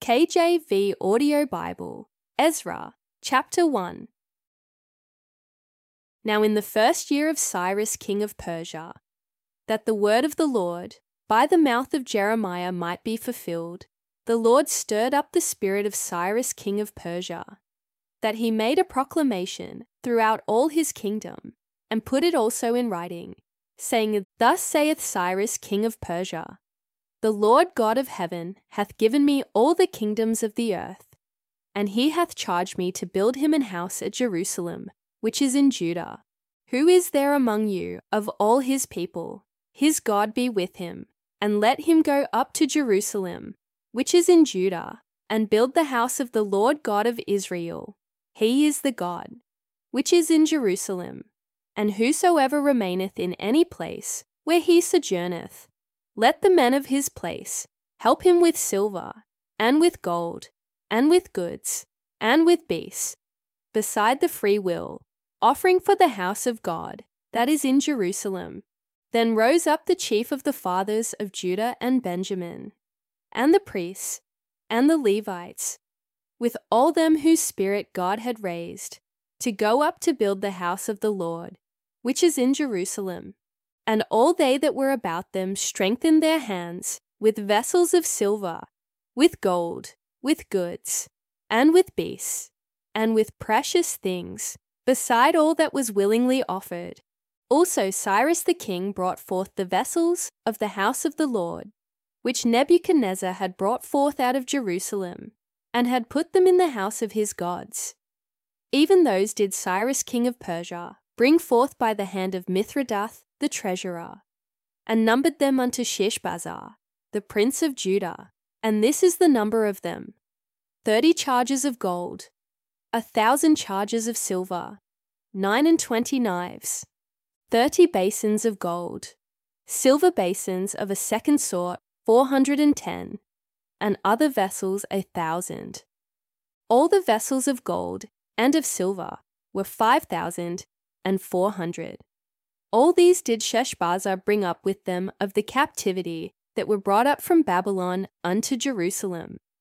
KJV Audio Bible, Ezra, chapter 1. Now in the first year of Cyrus king of Persia, that the word of the Lord by the mouth of Jeremiah might be fulfilled, the Lord stirred up the spirit of Cyrus king of Persia, that he made a proclamation throughout all his kingdom, and put it also in writing, saying, Thus saith Cyrus king of Persia, The Lord God of heaven hath given me all the kingdoms of the earth, and he hath charged me to build him an house at Jerusalem, which is in Judah. Who is there among you of all his people? His God be with him, and let him go up to Jerusalem, which is in Judah, and build the house of the Lord God of Israel. He is the God, which is in Jerusalem. And whosoever remaineth in any place where he sojourneth, let the men of his place help him with silver, and with gold, and with goods, and with beasts, beside the free will, offering for the house of God that is in Jerusalem. Then rose up the chief of the fathers of Judah and Benjamin, and the priests, and the Levites, with all them whose spirit God had raised, to go up to build the house of the Lord, which is in Jerusalem. And all they that were about them strengthened their hands with vessels of silver, with gold, with goods, and with beasts, and with precious things, beside all that was willingly offered. Also Cyrus the king brought forth the vessels of the house of the Lord, which Nebuchadnezzar had brought forth out of Jerusalem, and had put them in the house of his gods. Even those did Cyrus king of Persia bring forth by the hand of Mithridath the treasurer, and numbered them unto Sheshbazzar, the prince of Judah. And this is the number of them: 30 chargers of gold, 1,000 chargers of silver, 29 knives, 30 basins of gold, silver basins of a second sort 410, and other vessels 1,000. All the vessels of gold and of silver were 5,400. All these did Sheshbazzar bring up with them of the captivity that were brought up from Babylon unto Jerusalem.